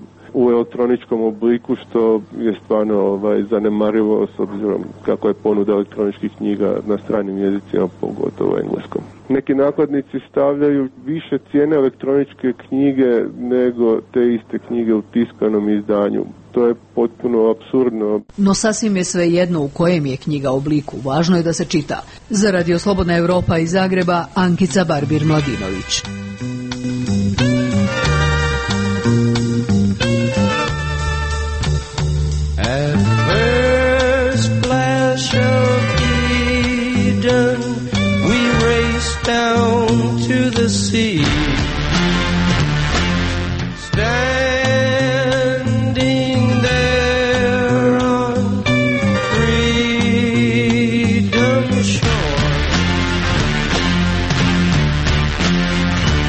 u elektroničkom obliku, što je stvarno ovaj, zanemarivo s obzirom kako je ponuda elektroničkih knjiga na stranim jezicima, pogotovo engleskom. Neki nakladnici stavljaju više cijene elektroničke knjige nego te iste knjige u tiskanom izdanju. To je potpuno apsurdno. No sasvim je svejedno u kojem je knjiga obliku. Važno je da se čita. Za Radio Slobodna Europa iz Zagreba, Ankica Barbir-Mladinović. At first flash of Eden, we race down to the sea. Standing there on freedom's shore.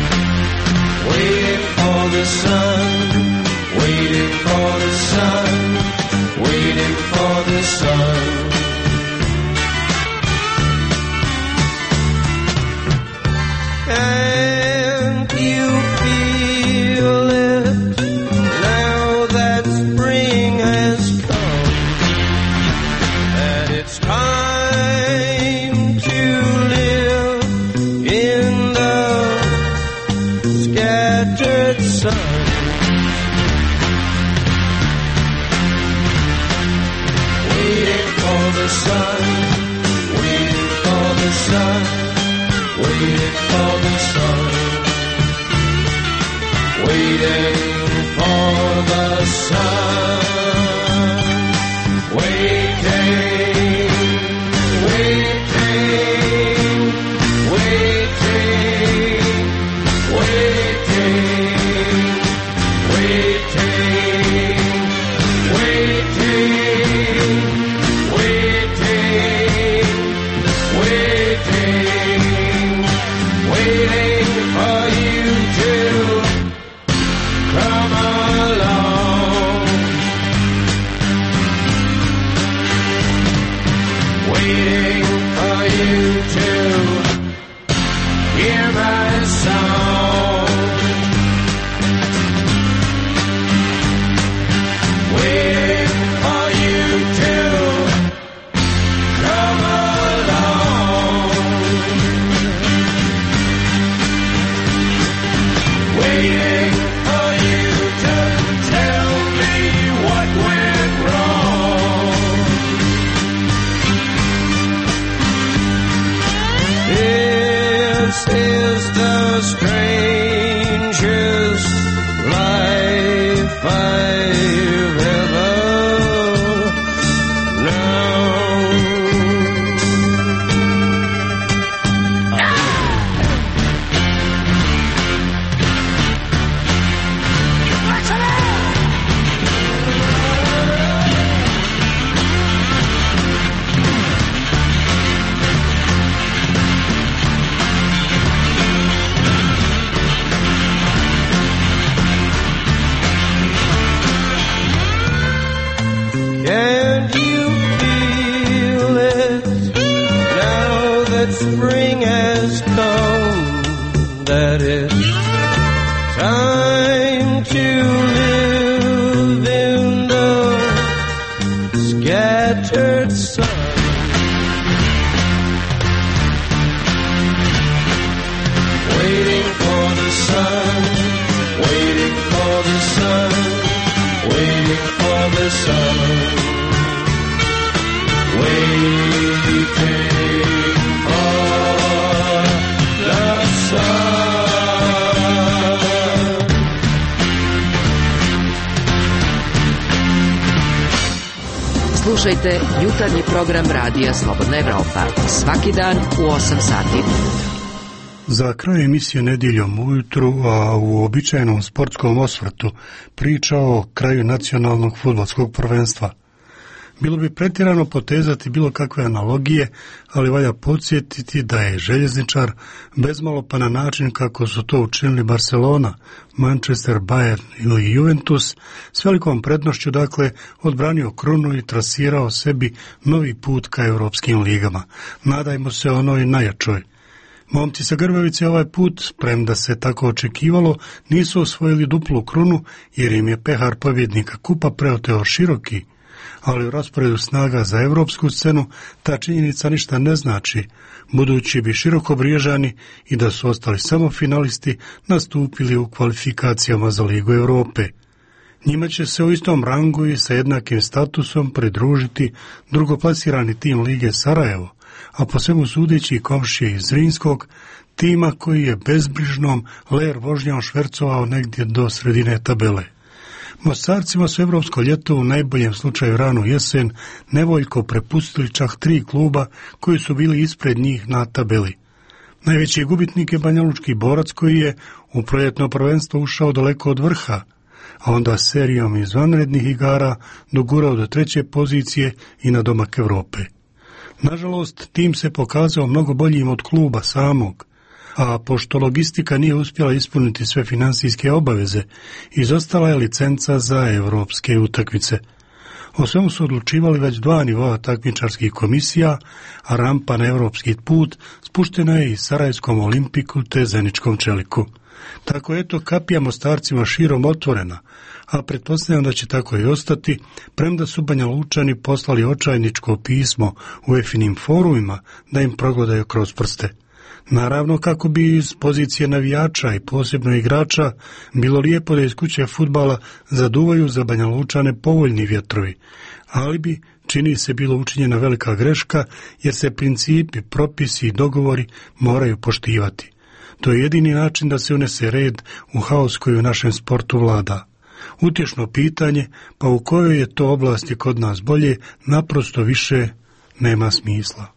sun, waiting for the sun, waiting for the sun, waiting for the sun, waiting, waiting, waiting, waiting, waiting, waiting, waiting, waiting, waiting for you to come along, waiting for you to hear my song, waiting for you to come along, waiting for you to tell me what went wrong. This is the strangest life I've ever known. Can't you feel it now that spring has come, that it's time to live in the scattered sun? Waiting for the sun, waiting for the sun, waiting for the sun, waiting for the sun. Slušajte jutarnji program Radija Slobodna Evropa svaki dan u osam sati. Za kraj emisije Nedjeljom ujutru, a u običajnom sportskom osvrtu, priča o kraju nacionalnog fudbalskog prvenstva. Bilo bi pretjerano potezati bilo kakve analogije, ali valja podsjetiti da je željezničar bezmalo pa na način kako su to učinili Barcelona, Manchester, Bayern ili Juventus, s velikom prednošću dakle odbranio krunu i trasirao sebi novi put ka europskim ligama. Nadajmo se onoj najjačoj. Momci sa Grbavice ovaj put, premda se tako očekivalo, nisu osvojili duplu krunu jer im je pehar pobjednika kupa preoteo široki, ali u rasporedu snaga za europsku scenu ta činjenica ništa ne znači, budući bi Širokobriježani i da su ostali samo finalisti nastupili u kvalifikacijama za Ligu Europe. Njima će se u istom rangu i sa jednakim statusom pridružiti drugoplasirani tim Lige Sarajevo, a po svemu sudeći komšije iz Zrinskog, tima koji je bezbrižnom ler vožnjom švercovao negdje do sredine tabele. Mostarcima su evropsko ljeto u najboljem slučaju ranu jesen nevoljko prepustili čak tri kluba koji su bili ispred njih na tabeli. Najveći gubitnik je Banjalučki Borac koji je u proljetno prvenstvo ušao daleko od vrha, a onda serijom izvanrednih igara dogurao do treće pozicije i na domak Europe. Nažalost, tim se pokazao mnogo boljim od kluba samog, a pošto logistika nije uspjela ispuniti sve financijske obaveze, izostala je licenca za europske utakmice. O svemu su odlučivali već dva nivoa takmičarskih komisija, a rampa na europski put spuštena je i Sarajevskom Olimpiku te Zeničkom Čeliku. Tako je to kapija Mostarcima širom otvorena, a pretpostavljam da će tako i ostati, premda su Banja Lučani poslali očajničko pismo u efinim forumima da im progledaju kroz prste. Naravno, kako bi iz pozicije navijača i posebno igrača bilo lijepo da iz kuće fudbala zaduvaju za Banja Lučane povoljni vjetrovi, ali bi čini se bilo učinjena velika greška, jer se principi, propisi i dogovori moraju poštivati. To je jedini način da se unese red u haos koji u našem sportu vlada. Utješno pitanje, pa u kojoj je to oblasti kod nas bolje, naprosto više nema smisla.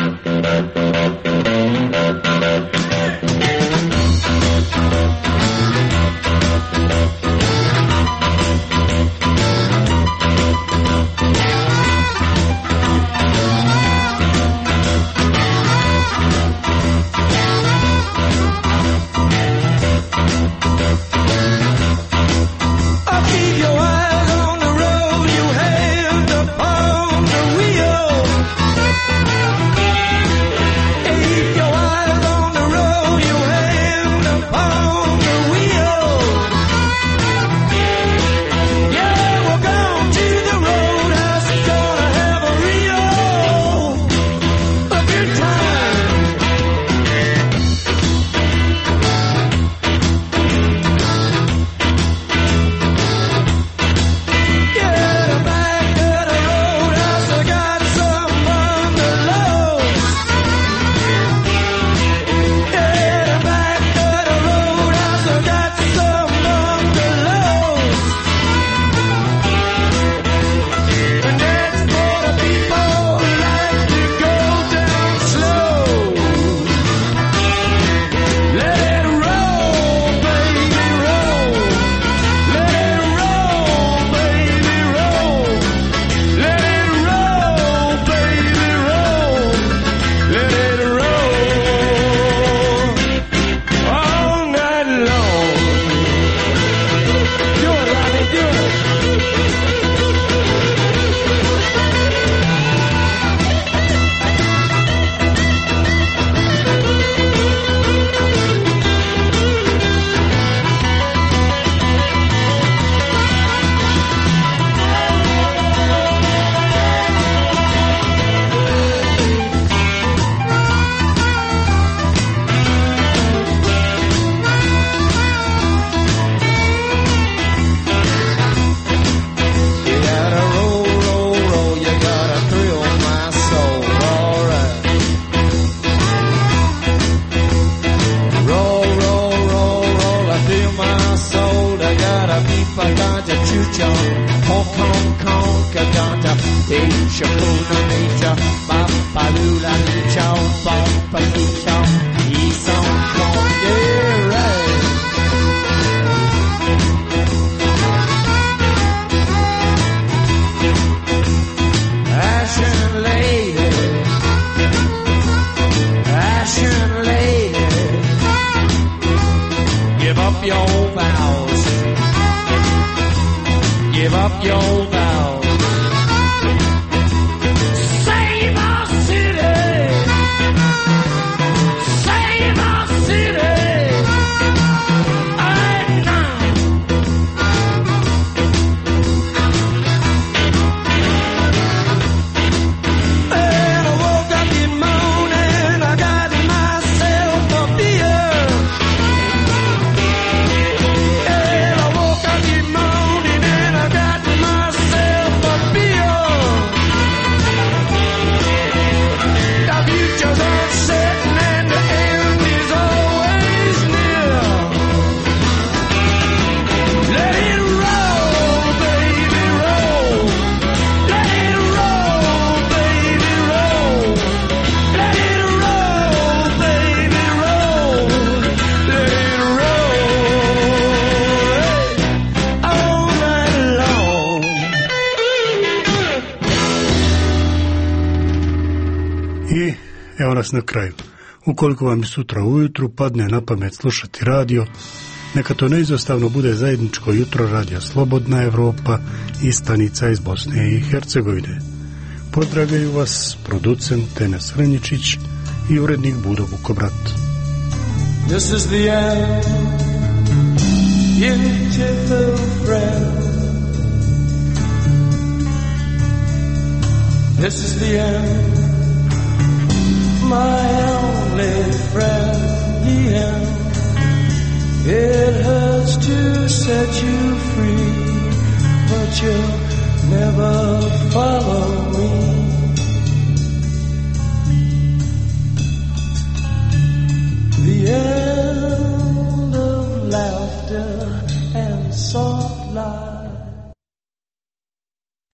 Na kraju, ukoliko vam sutra ujutru padne na pamet slušati radio, neka to neizostavno bude zajedničko jutro radija Slobodna Evropa i stanica iz Bosne i Hercegovine. Pozdravljaju vas producent Enes Renjičić i urednik Budo Vukobrat. This is the end, beautiful friend. This is the end, my only friend, the end. It hurts to set you free, but you'll never follow me.